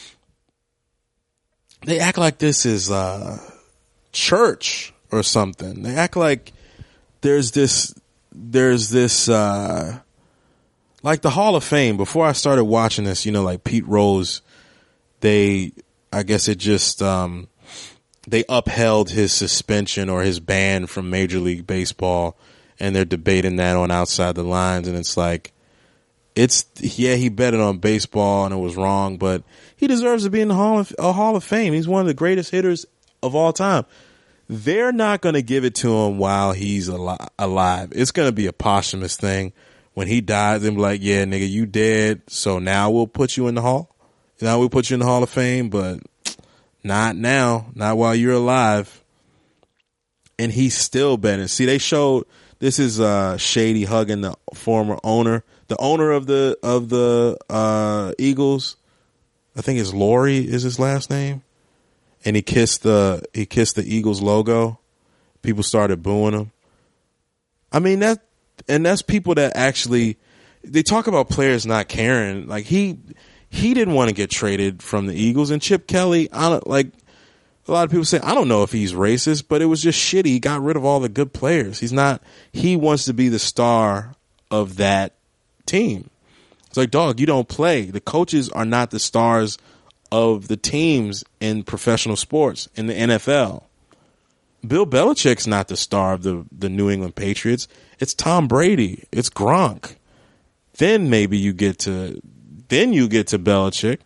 they act like this is uh, church or something. They act like there's this there's this uh, like the Hall of Fame. Before I started watching this, you know, like Pete Rose, they I guess it just um, they upheld his suspension or his ban from Major League Baseball. And they're debating that on Outside the Lines. And it's like, it's, yeah, he betted on baseball and it was wrong, but he deserves to be in the Hall of, a Hall of Fame. He's one of the greatest hitters of all time. They're not going to give it to him while he's al- alive. It's going to be a posthumous thing. When he dies, they'll be like, yeah, nigga, you dead. So now we'll put you in the Hall. Now we'll put you in the Hall of Fame, but not now. Not while you're alive. And he's still betting. See, they showed, this is uh, Shady hugging the former owner, the owner of the of the uh, Eagles. I think it's Laurie is his last name, and he kissed the he kissed the Eagles logo. People started booing him. I mean that, and that's people that actually, they talk about players not caring. Like he he didn't want to get traded from the Eagles, and Chip Kelly, I don't like. A lot of people say, I don't know if he's racist, but it was just shitty. He got rid of all the good players. He's not, he wants to be the star of that team. It's like, dog, you don't play. The coaches are not the stars of the teams in professional sports, in the N F L. Bill Belichick's not the star of the, the New England Patriots. It's Tom Brady. It's Gronk. Then maybe you get to, then you get to Belichick.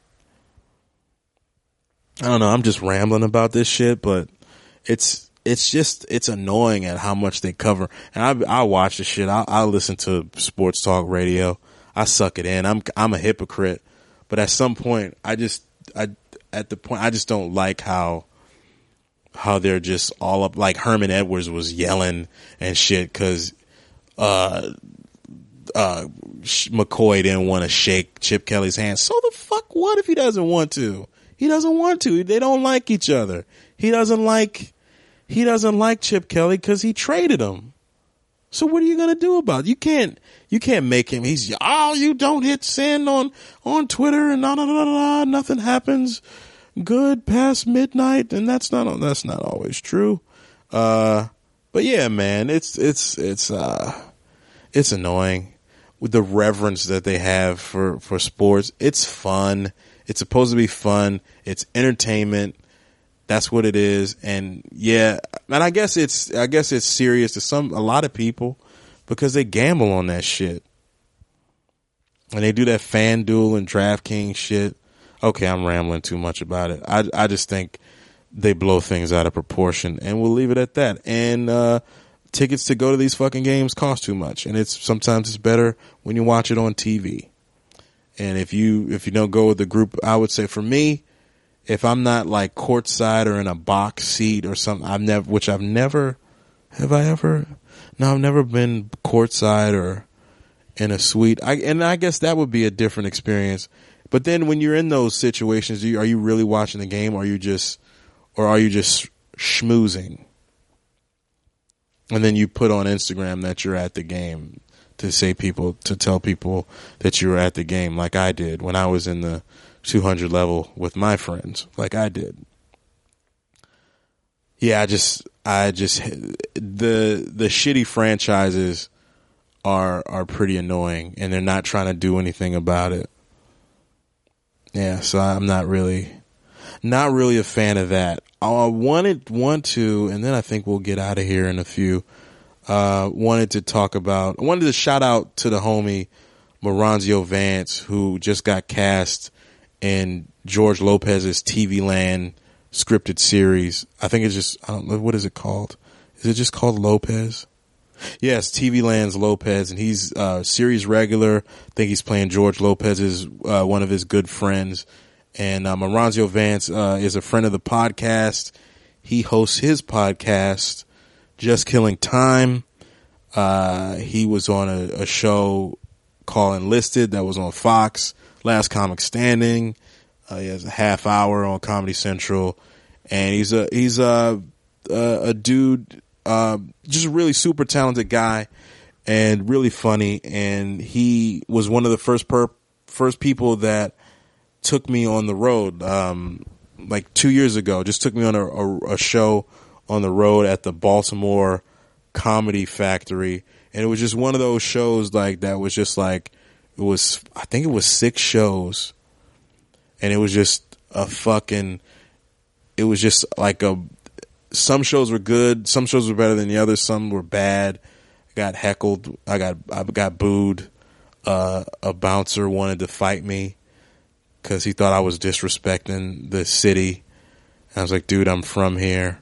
I don't know. I'm just rambling about this shit, but it's it's just it's annoying at how much they cover. And I I watch the shit. I I listen to sports talk radio. I suck it in. I'm I'm a hypocrite, but at some point, I just I at the point I just don't like how how they're just all up. Like Herman Edwards was yelling and shit because uh uh McCoy didn't want to shake Chip Kelly's hand. So the fuck what if he doesn't want to? He doesn't want to. They don't like each other. He doesn't like he doesn't like Chip Kelly because he traded him. So what are you gonna do about it? You can't you can't make him. He's oh you don't hit send on on Twitter and nah, nah, nah, nah, nothing happens good past midnight, and that's not that's not always true. Uh, but yeah, man, it's it's it's uh it's annoying with the reverence that they have for for sports. It's fun. It's supposed to be fun. It's entertainment. That's what it is. And yeah, and I guess it's I guess it's serious to some a lot of people because they gamble on that shit. And they do that FanDuel and DraftKings shit. Okay, I'm rambling too much about it. I I just think they blow things out of proportion, and we'll leave it at that. And uh, tickets to go to these fucking games cost too much, and it's sometimes it's better when you watch it on T V. And if you if you don't go with the group, I would say for me, if I'm not like courtside or in a box seat or something, I've never, which I've never, have I ever? No, I've never been courtside or in a suite. I, and I guess that would be a different experience. But then when you're in those situations, do you, are you really watching the game, or are you just, or are you just schmoozing? And then you put on Instagram that you're at the game. To say people, to tell people that you were at the game, like I did when I was in the two hundred level with my friends, like I did. Yeah, I just, I just, the the shitty franchises are are pretty annoying, and they're not trying to do anything about it. Yeah, so I'm not really, not really a fan of that. I wanted want to, and then I think we'll get out of here in a few. Uh, wanted to talk about, I wanted to shout out to the homie Maranzio Vance, who just got cast in George Lopez's T V Land scripted series. I think it's just, I don't know, what is it called? Is it just called Lopez? Yes, T V Land's Lopez, and he's uh series regular. I think he's playing George Lopez's, uh, one of his good friends. And uh, Maranzio Vance uh, is a friend of the podcast. He hosts his podcast, Just Killing Time. Uh, he was on a, a show called Enlisted that was on Fox, Last Comic Standing. Uh, he has a half hour on Comedy Central, and he's a he's a a, a dude, uh, just a really super talented guy, and really funny. And he was one of the first per, first people that took me on the road, um, like two years ago. Just took me on a, a, a show on the road at the Baltimore Comedy Factory, and it was just one of those shows like that was just like it was. I think it was six shows, and it was just a fucking. It was just like a. Some shows were good, some shows were better than the others, some were bad. I got heckled, I got I got booed. Uh, a bouncer wanted to fight me because he thought I was disrespecting the city. And I was like, dude, I'm from here.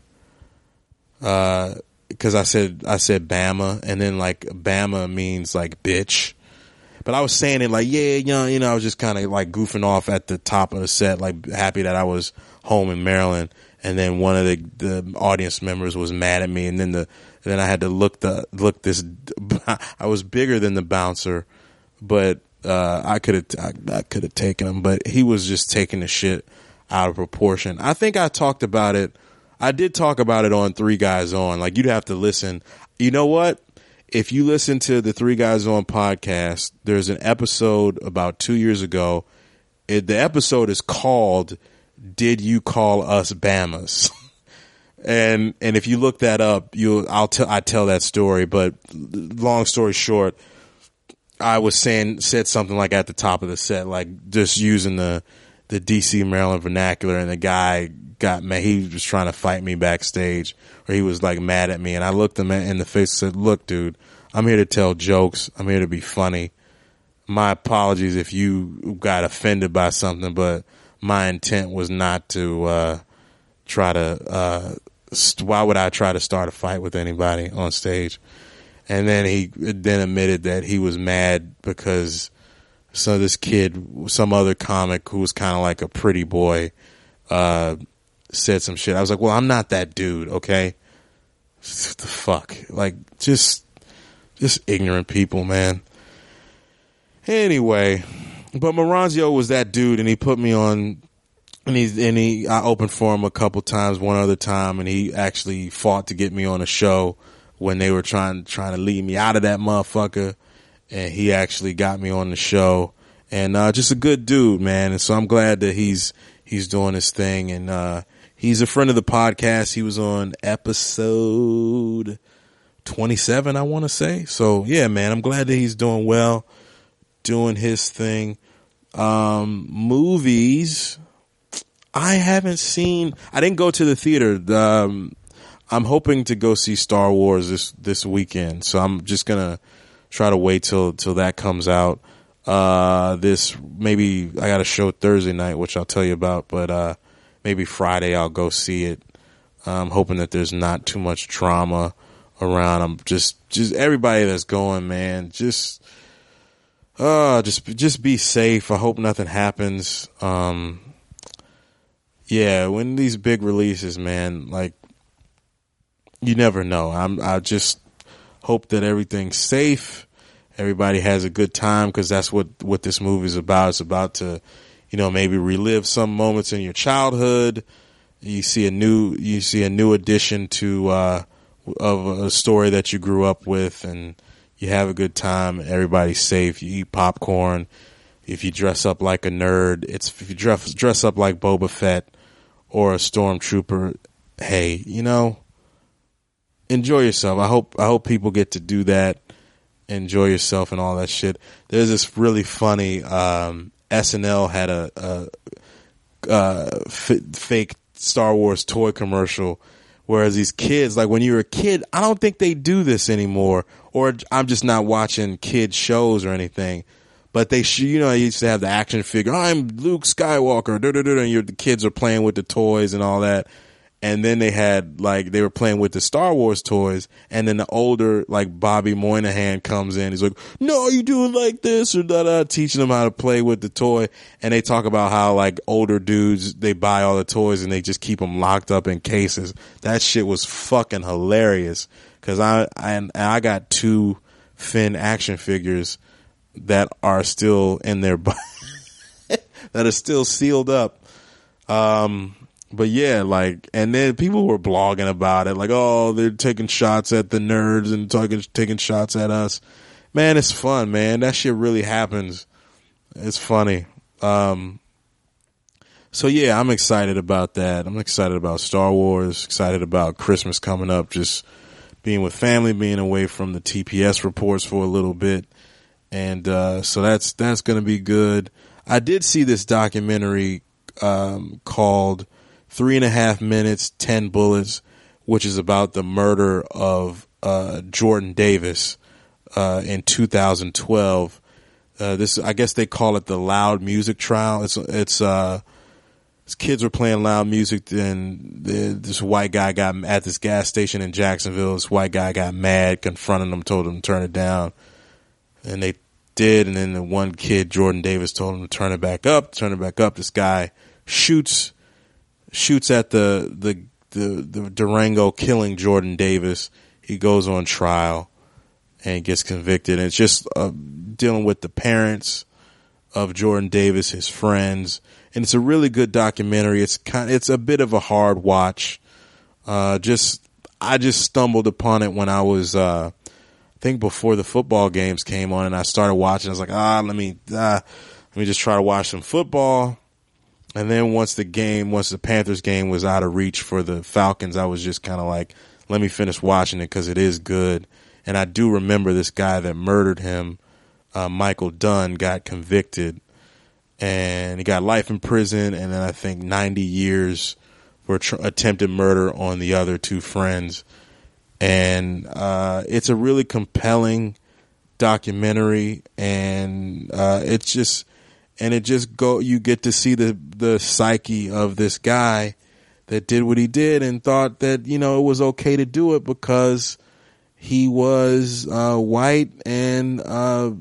Uh, because I said I said Bama, and then like Bama means like bitch. But I was saying it like, yeah, you know, you know I was just kind of like goofing off at the top of the set, like happy that I was home in Maryland. And then one of the, the audience members was mad at me, and then the then I had to look the look this. I was bigger than the bouncer, but uh, I could have I, I could have taken him, but he was just taking the shit out of proportion. I think I talked about it. I did talk about it on Three Guys On. Like, you'd have to listen. You know what? If you listen to the Three Guys On podcast, there's an episode about two years ago. It, the episode is called "Did You Call Us Bamas?" and and if you look that up, you I'll tell I tell that story. But long story short, I was saying said something like at the top of the set, like just using the the D C Maryland vernacular, and the guy got mad. He was trying to fight me backstage, or he was like mad at me, and I looked him in the face and said, "Look, dude, I'm here to tell jokes. I'm here to be funny. My apologies if you got offended by something, but my intent was not to uh, try to. Uh, st- why would I try to start a fight with anybody on stage?" And then he then admitted that he was mad because so this kid, some other comic who was kind of like a pretty boy, uh, said some shit. I was like, "Well, I'm not that dude, okay?" What the fuck, like just, just ignorant people, man. Anyway. But Maranzio was that dude, and he put me on, and he and he I opened for him a couple times, one other time, and he actually fought to get me on a show when they were trying trying to lead me out of that motherfucker, and he actually got me on the show, and uh, just a good dude, man. And so I'm glad that he's he's doing his thing, and uh, he's a friend of the podcast. He was on episode twenty-seven, I want to say. So yeah, man, I'm glad that he's doing well. Doing his thing. Um, movies, I haven't seen. I didn't go to the theater. Um, I'm hoping to go see Star Wars this this weekend, so I'm just gonna try to wait till till that comes out. Uh, this maybe I got a show Thursday night, which I'll tell you about, but uh, maybe Friday I'll go see it. I'm hoping that there's not too much drama around. I'm just just everybody that's going, man, just. Uh, just, just be safe. I hope nothing happens. Um, yeah, when these big releases, man, like, you never know. I'm, I just hope that everything's safe. Everybody has a good time, because that's what, what this movie is about. It's about to, you know, maybe relive some moments in your childhood. You see a new, you see a new addition to, uh, of a story that you grew up with, and you have a good time. Everybody's safe. You eat popcorn. If you dress up like a nerd, it's if you dress dress up like Boba Fett or a stormtrooper, hey, you know, enjoy yourself. I hope I hope people get to do that, enjoy yourself and all that shit. There's this really funny um, S N L had a, a, a f- fake Star Wars toy commercial, whereas these kids, like when you were a kid, I don't think they do this anymore, or I'm just not watching kid shows or anything. But they, sh- you know, they used to have the action figure. I'm Luke Skywalker, and you're, the kids are playing with the toys and all that. And then they had, like, they were playing with the Star Wars toys. And then the older, like, Bobby Moynihan comes in. He's like, no, you do it like this or da da, teaching them how to play with the toy. And they talk about how, like, older dudes, they buy all the toys and they just keep them locked up in cases. That shit was fucking hilarious. Cause I, I, and I got two Finn action figures that are still in their, that are still sealed up. Um, But yeah, like, and then people were blogging about it, like, oh, they're taking shots at the nerds and taking taking shots at us. Man, it's fun, man. That shit really happens. It's funny. Um, so yeah, I'm excited about that. I'm excited about Star Wars. Excited about Christmas coming up. Just being with family, being away from the T P S reports for a little bit, and uh, so that's that's gonna be good. I did see this documentary um, called Three and a half minutes, ten bullets, which is about the murder of uh, Jordan Davis uh, in two thousand twelve. Uh, this, I guess, they call it the loud music trial. It's it's uh, these kids were playing loud music, and the, this white guy got at this gas station in Jacksonville. This white guy got mad, confronted them, told them to turn it down, and they did. And then the one kid, Jordan Davis, told him to turn it back up. Turn it back up. This guy shoots. Shoots at the, the the the Durango, killing Jordan Davis. He goes on trial and gets convicted. And it's just uh, dealing with the parents of Jordan Davis, his friends, and it's a really good documentary. It's kind, it's a bit of a hard watch. Uh, just I just stumbled upon it when I was, uh, I think, before the football games came on, and I started watching. I was like, ah, let me ah, let me just try to watch some football. And then once the game, once the Panthers game was out of reach for the Falcons, I was just kind of like, let me finish watching it because it is good. And I do remember this guy that murdered him, uh, Michael Dunn, got convicted. And he got life in prison and then I think ninety years for tr- attempted murder on the other two friends. And uh, it's a really compelling documentary. And uh, it's just... And it just go, you get to see the, the psyche of this guy that did what he did and thought that, you know, it was okay to do it because he was, uh, white and, uh,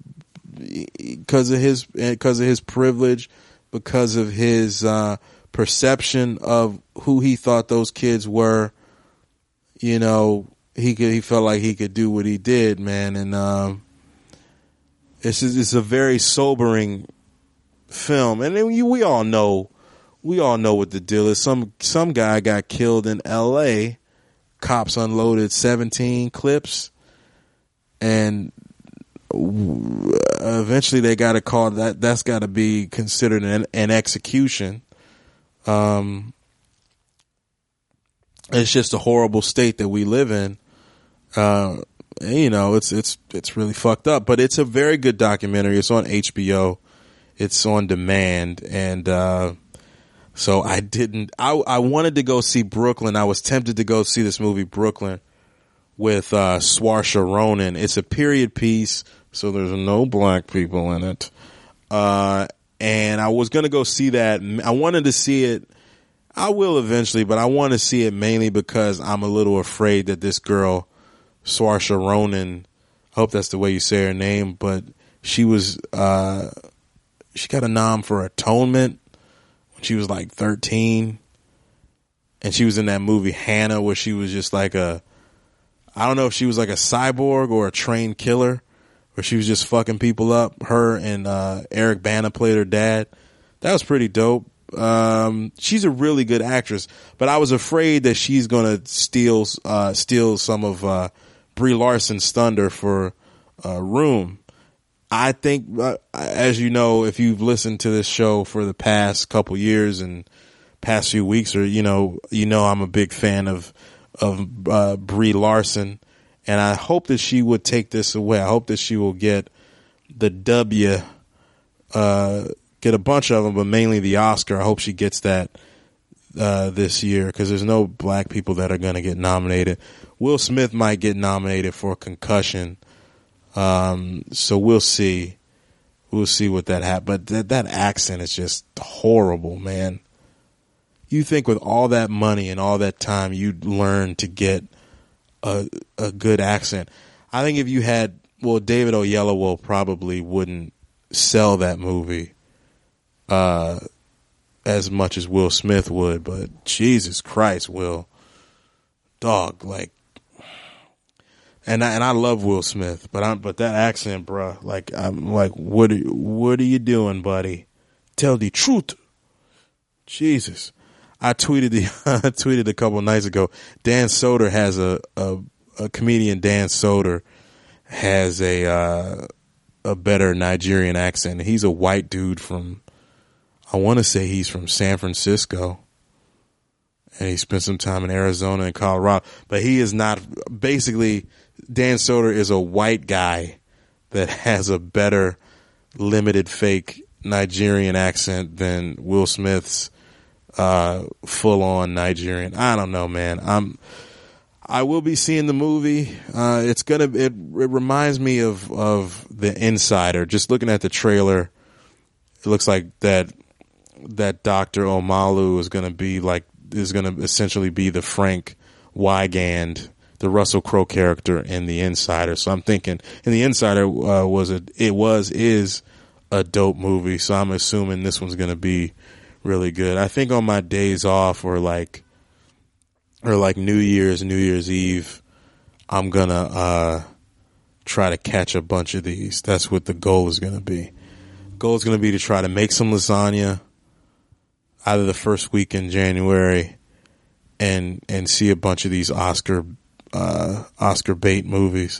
because of his, because of his privilege, because of his, uh, perception of who he thought those kids were, you know, he could, he felt like he could do what he did, man. And, um, it's, it's a very sobering film, and then you, we all know, we all know what the deal is. Some some guy got killed in L A. Cops unloaded seventeen clips, and eventually they got a call that that's got to be considered an, an execution. Um, it's just a horrible state that we live in. Uh, and, you know, it's it's it's really fucked up, but it's a very good documentary. It's on H B O. It's on demand, and uh, so I didn't. I, I wanted to go see Brooklyn. I was tempted to go see this movie Brooklyn with uh, Saoirse Ronan. It's a period piece, so there's no black people in it. Uh, and I was gonna go see that. I wanted to see it. I will eventually, but I want to see it mainly because I'm a little afraid that this girl, Saoirse Ronan, I hope that's the way you say her name, but she was. Uh, She got a nom for Atonement when she was like thirteen. And she was in that movie Hannah where she was just like a, I don't know if she was like a cyborg or a trained killer, where she was just fucking people up. Her and uh, Eric Bana played her dad. That was pretty dope. Um, she's a really good actress, but I was afraid that she's going to steal uh, steal some of uh, Brie Larson's thunder for uh, Room. I think, uh, as you know, if you've listened to this show for the past couple years and past few weeks, or you know, you know, I'm a big fan of of uh, Brie Larson, And I hope that she would take this away. I hope that she will get the W, uh, get a bunch of them, but mainly the Oscar. I hope she gets that uh, this year, because there's no black people that are going to get nominated. Will Smith might get nominated for Concussion. Um, so we'll see. We'll see what that happens. But th- that accent is just horrible, man. You think with all that money and all that time, you'd learn to get a a good accent. I think if you had, well, David Oyelowo probably wouldn't sell that movie uh, as much as Will Smith would. But Jesus Christ, Will, dog, like, and I, and I love Will Smith, but I'm but that accent, bruh, like I'm like, what are, what are you doing, buddy? Tell the truth. Jesus. I tweeted the I tweeted a couple nights ago. Dan Soder has a, a a comedian. Dan Soder has a uh, a better Nigerian accent. He's a white dude from, I want to say he's from San Francisco, and he spent some time in Arizona and Colorado. But he is not. Basically, Dan Soder is a white guy that has a better limited fake Nigerian accent than Will Smith's Uh, full on Nigerian. I don't know, man. I'm, I will be seeing the movie. Uh, it's gonna, it, it reminds me of, of The Insider. Just looking at the trailer, it looks like that, that Doctor Omalu is gonna be like, is gonna essentially be the Frank Wygand, the Russell Crowe character in The Insider. So I'm thinking, and The Insider, uh, was a, it was, is a dope movie. So I'm assuming this one's gonna be really good. I think on my days off, or like or like New Year's, New Year's Eve, I'm gonna uh try to catch a bunch of these. That's what the goal is gonna be. Goal is gonna be to try to make some lasagna either the first week in January and and see a bunch of these Oscar uh Oscar bait movies.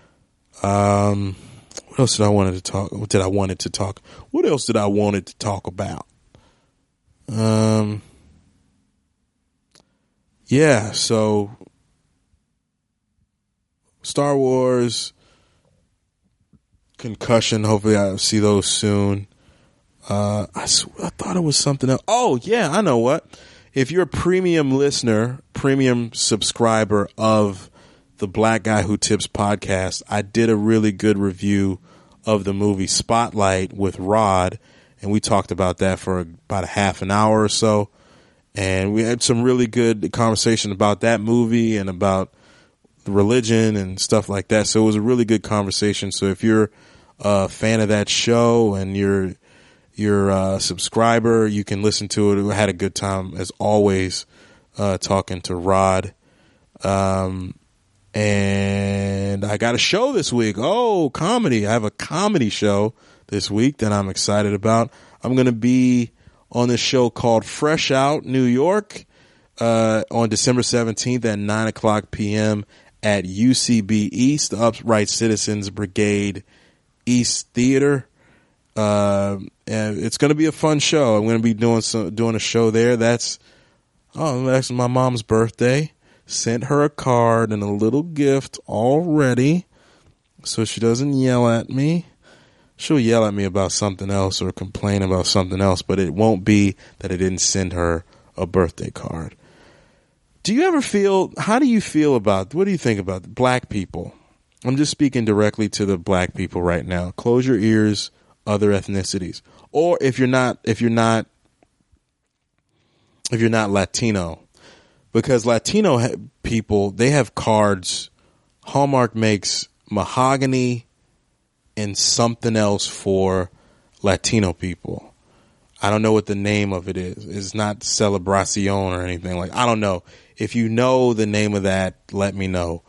Um what else did I wanted to talk what did I wanted to talk what else did I wanted to talk about? Um, yeah, so Star Wars, Concussion, hopefully I'll see those soon. Uh, I, sw- I thought it was something else. Oh, yeah, I know what. If you're a premium listener, premium subscriber of the Black Guy Who Tips podcast, I did a really good review of the movie Spotlight with Rod. And we talked about that for about a half an hour or so. And we had some really good conversation about that movie and about religion and stuff like that. So it was a really good conversation. So if you're a fan of that show and you're, you're a subscriber, you can listen to it. We had a good time, as always, uh, talking to Rod. Um, and I got a show this week. Oh, comedy. I have a comedy show this week that I'm excited about. I'm going to be on this show called Fresh Out New York uh, on December seventeenth at nine o'clock p.m. at U C B East, the Upright Citizens Brigade East Theater. Uh, and it's going to be a fun show. I'm going to be doing some doing a show there. That's oh, that's my mom's birthday. Sent her a card and a little gift already, so she doesn't yell at me. She'll yell at me about something else or complain about something else, but it won't be that I didn't send her a birthday card. Do you ever feel, how do you feel about, what do you think about black people? I'm just speaking directly to the black people right now. Close your ears, other ethnicities. Or if you're not, if you're not, if you're not Latino, because Latino ha- people, they have cards. Hallmark makes mahogany and something else for Latino people. I don't know what the name of it is. It's not Celebracion or anything like. I don't know. If you know the name of that, let me know.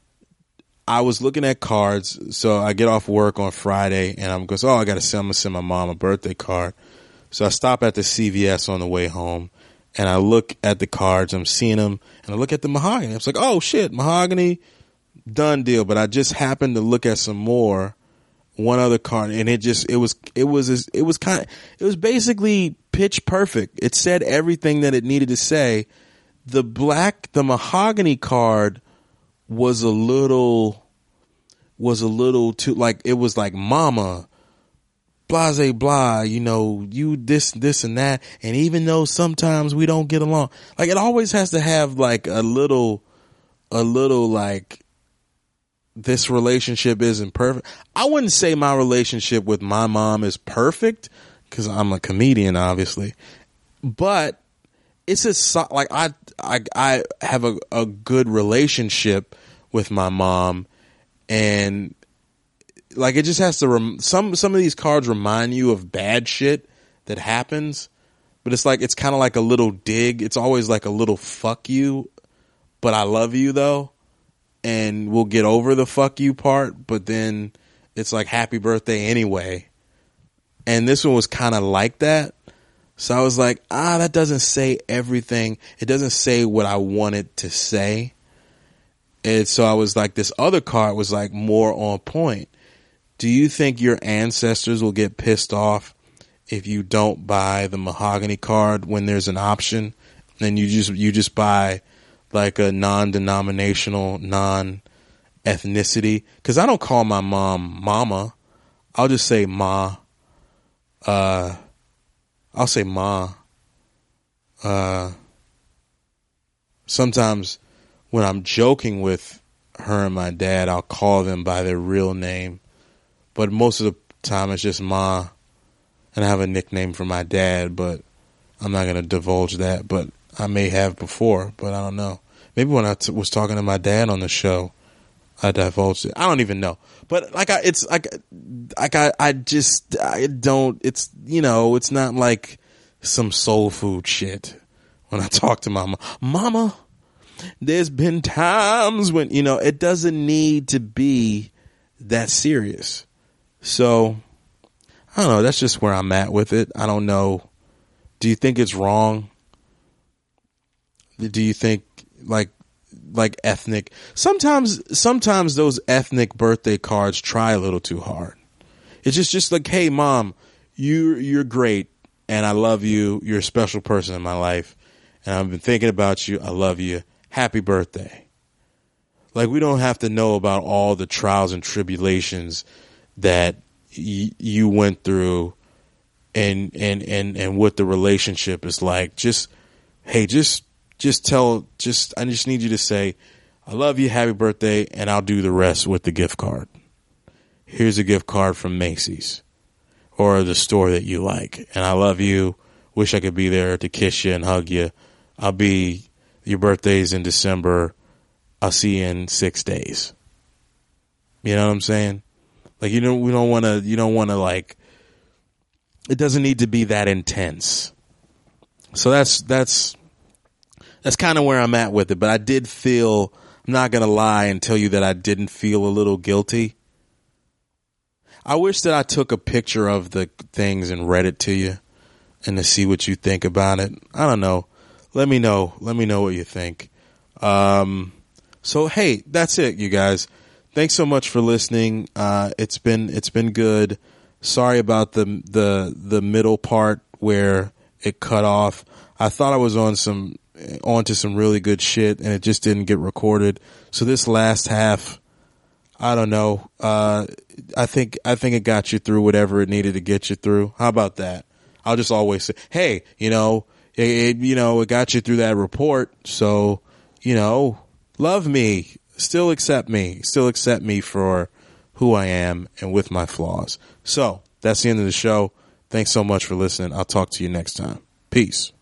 I was looking at cards, so I get off work on Friday, and I'm going, oh, I got to send, I'm gonna send my mom a birthday card. So I stop at the C V S on the way home, and I look at the cards. I'm seeing them, and I look at the mahogany. I was like, oh shit, mahogany, done deal. But I just happened to look at some more. One other card, and it just, it was, it was, it was kind of, it was basically pitch perfect. It said everything that it needed to say. The black, the mahogany card was a little was a little too, like, it was like, mama, blase blah, you know, you this, this and that. And even though sometimes we don't get along, like, it always has to have like a little, a little like, this relationship isn't perfect. I wouldn't say my relationship with my mom is perfect because I'm a comedian, obviously, but it's a, like, I, I, I have a, a good relationship with my mom. And like, it just has to, rem- some, some of these cards remind you of bad shit that happens, but it's like, it's kind of like a little dig. It's always like a little fuck you, but I love you though. And we'll get over the fuck you part, but then it's like happy birthday anyway. And this one was kind of like that. So I was like, ah, that doesn't say everything. It doesn't say what I wanted to say. And so I was like, this other card was like more on point. Do you think your ancestors will get pissed off if you don't buy the mahogany card when there's an option? Then you just, you just buy like a non-denominational, non-ethnicity. Cause I don't call my mom mama. I'll just say ma. Uh, I'll say ma. Uh, sometimes when I'm joking with her and my dad, I'll call them by their real name. But most of the time it's just ma. And I have a nickname for my dad, but I'm not going to divulge that. But I may have before, but I don't know. Maybe when I t- was talking to my dad on the show, I divulged it. I don't even know. But like, I, it's like, like I, I just, I don't, it's, you know, it's not like some soul food shit when I talk to mama. Mama, there's been times when, you know, it doesn't need to be that serious. So, I don't know. That's just where I'm at with it. I don't know. Do you think it's wrong? Do you think like, like ethnic? Sometimes, sometimes those ethnic birthday cards try a little too hard. It's just, just like, hey, mom, you, you're great. And I love you. You're a special person in my life. And I've been thinking about you. I love you. Happy birthday. Like, we don't have to know about all the trials and tribulations that y- you went through and, and, and, and what the relationship is like. Just, hey, just, just tell, just, I just need you to say, I love you. Happy birthday. And I'll do the rest with the gift card. Here's a gift card from Macy's or the store that you like. And I love you. Wish I could be there to kiss you and hug you. I'll be, your birthday's in December. I'll see you in six days. You know what I'm saying? Like, you don't, we don't want to, you don't want to like, it doesn't need to be that intense. So that's, that's, that's kind of where I'm at with it. But I did feel, I'm not going to lie and tell you that I didn't feel a little guilty. I wish that I took a picture of the things and read it to you and to see what you think about it. I don't know. Let me know. Let me know what you think. Um, so, hey, that's it, you guys. Thanks so much for listening. Uh, it's been, it's been good. Sorry about the, the, the middle part where it cut off. I thought I was on some, onto some really good shit and it just didn't get recorded. So this last half, I don't know. Uh, I think, I think it got you through whatever it needed to get you through. How about that? I'll just always say, hey, you know, it, it, you know, it got you through that report. So, you know, love me, still accept me, still accept me for who I am and with my flaws. So that's the end of the show. Thanks so much for listening. I'll talk to you next time. Peace.